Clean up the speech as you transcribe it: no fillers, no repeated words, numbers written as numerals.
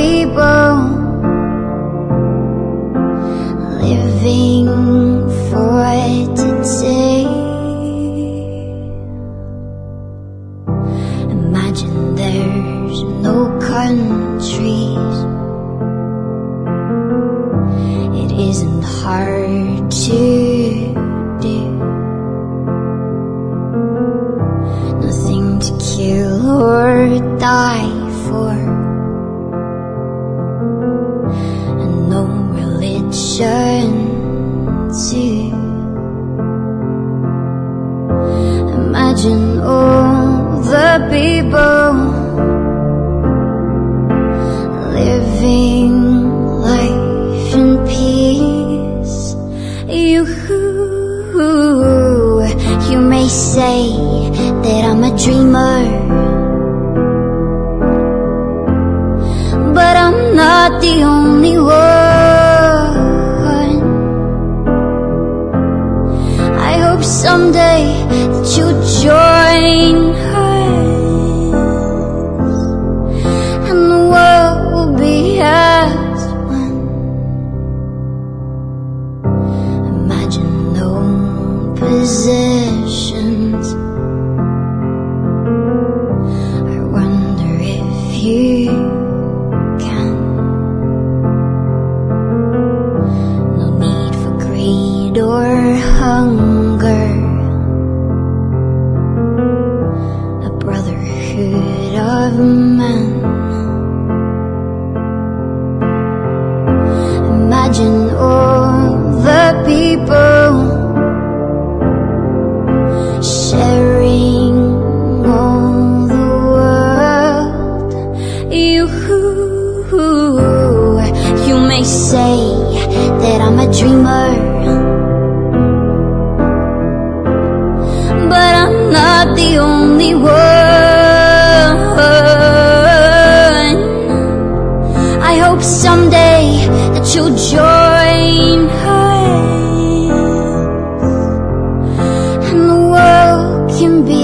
people living for today. Imagine there's no countries. It isn't hard to do. Nothing to kill or die for, and no religion too. Imagine all the people living life in peace. You may say that I'm a dreamer, but I'm not the only one. I hope someday that you'll join us, and the world will be as one. Imagine no possessions. I wonder if you can. No need for greed or hunger. A brotherhood of men. Imagine all the people sharing all the world. You may say that I'm a dreamer, but I'm not the only one. I hope someday that you'll join us, and the world can be